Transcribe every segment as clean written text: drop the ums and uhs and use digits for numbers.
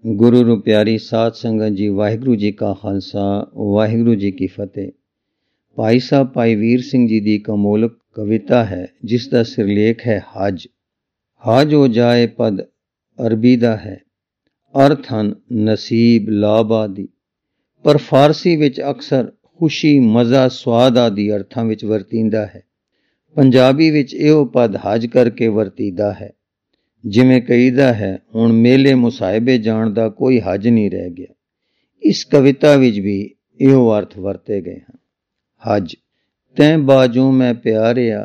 ਗੁਰੂ ਨੂੰ ਪਿਆਰੀ ਸਾਧ ਸੰਗਤ ਜੀ, ਵਾਹਿਗੁਰੂ ਜੀ ਕਾ ਖਾਲਸਾ, ਵਾਹਿਗੁਰੂ ਜੀ ਕੀ ਫਤਿਹ। ਭਾਈ ਸਾਹਿਬ ਭਾਈ ਵੀਰ ਸਿੰਘ ਜੀ ਦੀ ਇੱਕ ਅਮੋਲਕ ਕਵਿਤਾ ਹੈ ਜਿਸ ਦਾ ਸਿਰਲੇਖ ਹੈ ਹਜ। ਹਜ ਹੋ ਜਾਏ ਪਦ ਅਰਬੀ ਦਾ ਹੈ, ਅਰਥ ਹਨ ਨਸੀਬ, ਲਾਭ ਆਦਿ, ਪਰ ਫਾਰਸੀ ਵਿੱਚ ਅਕਸਰ ਖੁਸ਼ੀ, ਮਜ਼ਾ, ਸਵਾਦ ਆਦਿ ਅਰਥਾਂ ਵਿੱਚ ਵਰਤੀਂਦਾ ਹੈ। ਪੰਜਾਬੀ ਵਿੱਚ ਇਹੋ ਪਦ ਹਜ ਕਰਕੇ ਵਰਤੀਦਾ ਹੈ। ਜਿਵੇਂ ਕਹੀਦਾ ਹੈ, ਹੁਣ ਮੇਲੇ ਮੁਸਾਹਿਬੇ ਜਾਣ ਦਾ ਕੋਈ ਹਜ ਨਹੀਂ ਰਹਿ ਗਿਆ। ਇਸ ਕਵਿਤਾ ਵਿੱਚ ਵੀ ਇਹੋ ਅਰਥ ਵਰਤੇ ਗਏ ਹਨ। ਹਜ ਤੈਂ ਬਾਝੋਂ ਮੈਂ ਪਿਆਰਿਆ,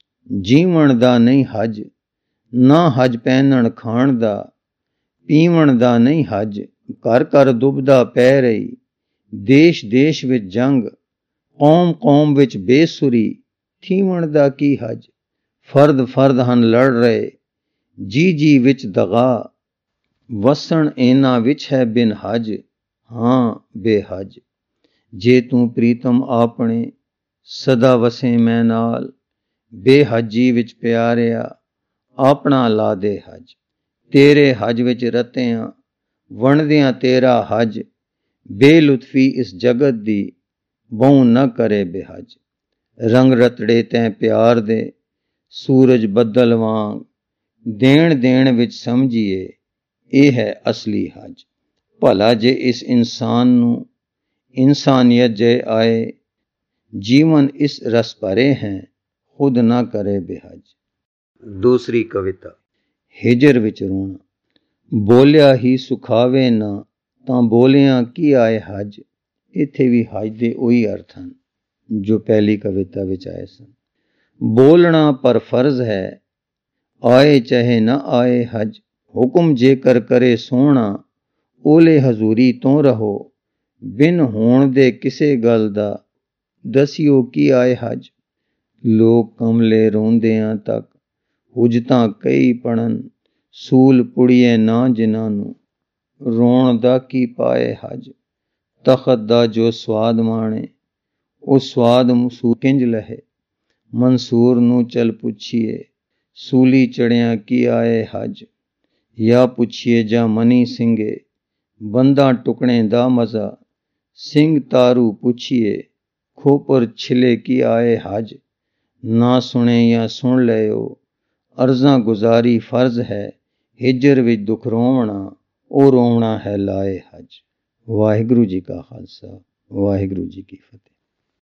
ਜੀਵਣ ਦਾ ਨਹੀਂ ਹਜ, ਨਾ ਹਜ ਪਹਿਨਣ ਖਾਣ ਦਾ, ਪੀਵਣ ਦਾ ਨਹੀਂ ਹਜ, ਘਰ ਘਰ ਦੁਬਦਾ ਪੈ ਰਹੀ, ਦੇਸ਼ ਦੇਸ਼ ਵਿੱਚ ਜੰਗ, ਕੌਮ ਕੌਮ ਵਿੱਚ ਬੇਸੁਰੀ, ਥੀਵਣ ਦਾ ਕੀ ਹਜ, ਫਰਦ ਫਰਦ ਹਨ ਲੜ ਰਹੇ, ਜੀ ਜੀ ਵਿੱਚ ਦਗਾ, ਵਸਣ ਇਹਨਾਂ ਵਿੱਚ ਹੈ ਬਿਨ ਹਜ, ਹਾਂ ਬੇਹਜ। ਜੇ ਤੂੰ ਪ੍ਰੀਤਮ ਆਪਣੇ ਸਦਾ ਵਸੇ ਮੈਂ ਨਾਲ, ਬੇਹਜੀ ਵਿੱਚ ਪਿਆਰਿਆ ਆਪਣਾ ਲਾ ਦੇ ਹਜ। ਤੇਰੇ ਹਜ ਵਿੱਚ ਰਤਿਆਂ ਵੰਡਦਿਆਂ ਤੇਰਾ ਹਜ, ਬੇਲੁਤਫੀ ਇਸ ਜਗਤ ਦੀ ਬਹੁ ਨਾ ਕਰੇ ਬੇਹਜ। ਰੰਗ ਰਤੜੇ ਤੈਂ ਪਿਆਰ ਦੇ ਸੂਰਜ ਬੱਦਲ ਵਾਂਗ, ਦੇਣ ਦੇਣ ਵਿੱਚ ਸਮਝੀਏ ਇਹ ਹੈ ਅਸਲੀ ਹਜ। ਭਲਾ ਜੇ ਇਸ ਇਨਸਾਨ ਨੂੰ ਇਨਸਾਨੀਅਤ ਜੇ ਆਏ, ਜੀਵਨ ਇਸ ਰਸ ਭਰੇ ਹੈ, ਖੁਦ ਨਾ ਕਰੇ ਬੇਹਜ। ਦੂਸਰੀ ਕਵਿਤਾ ਹਿਜਰ ਵਿੱਚ ਰੋਣਾ। ਬੋਲਿਆ ਹੀ ਸੁਖਾਵੇ ਨਾ, ਤਾਂ ਬੋਲਿਆ ਕੀ ਆਏ ਹਜ। ਇੱਥੇ ਵੀ ਹਜ ਦੇ ਉਹੀ ਅਰਥ ਹਨ ਜੋ ਪਹਿਲੀ ਕਵਿਤਾ ਵਿੱਚ ਆਏ ਸਨ। ਬੋਲਣਾ ਪਰ ਫਰਜ਼ ਹੈ, ਆਏ ਚਾਹੇ ਨਾ ਆਏ ਹਜ। ਹੁਕਮ ਜੇਕਰ ਕਰੇ ਸੋਹਣਾ, ਓਲੇ ਹਜ਼ੂਰੀ ਤੋਂ ਰਹੋ, ਬਿਨ ਹੋਣ ਦੇ ਕਿਸੇ ਗੱਲ ਦਾ, ਦਸਿਓ ਕੀ ਆਏ ਹਜ। ਲੋਕ ਕਮਲੇ ਰੋਂਦਿਆਂ ਤੱਕ ਹੁਜਤਾਂ ਕਈ ਪੜਨ, ਸੂਲ ਪੁੜੀਏ ਨਾ ਜਿਨ੍ਹਾਂ ਨੂੰ, ਰੋਣ ਦਾ ਕੀ ਪਾਏ ਹਜ। ਤਖਤ ਦਾ ਜੋ ਸਵਾਦ ਮਾਣੇ, ਉਹ ਸਵਾਦ ਮਸੂਰ ਕਿੰਜ ਲਹੇ, ਮਨਸੂਰ ਨੂੰ ਚਲ ਪੁੱਛੀਏ, ਸੂਲੀ ਚੜਿਆ ਕੀ ਆਏ ਹਜ। ਜਾਂ ਪੁੱਛੀਏ ਜਾਂ ਮਨੀ ਸਿੰਘੇ, ਬੰਦਾ ਟੁਕਣੇ ਦਾ ਮਜ਼ਾ, ਸਿੰਘ ਤਾਰੂ ਪੁੱਛੀਏ, ਖੋਪਰ ਛਿਲੇ ਕੀ ਆਏ ਹਜ। ਨਾ ਸੁਣੇ ਜਾਂ ਸੁਣ ਲਿਓ, ਅਰਜ਼ਾਂ ਗੁਜ਼ਾਰੀ ਫਰਜ਼ ਹੈ, ਹਿਜਰ ਵਿੱਚ ਦੁੱਖ ਰੋਵਣਾ, ਉਹ ਰੋਵਣਾ ਹੈ ਲਾਏ ਹਜ। ਵਾਹਿਗੁਰੂ ਜੀ ਕਾ ਖਾਲਸਾ, ਵਾਹਿਗੁਰੂ ਜੀ ਕੀ ਫਤਿਹ।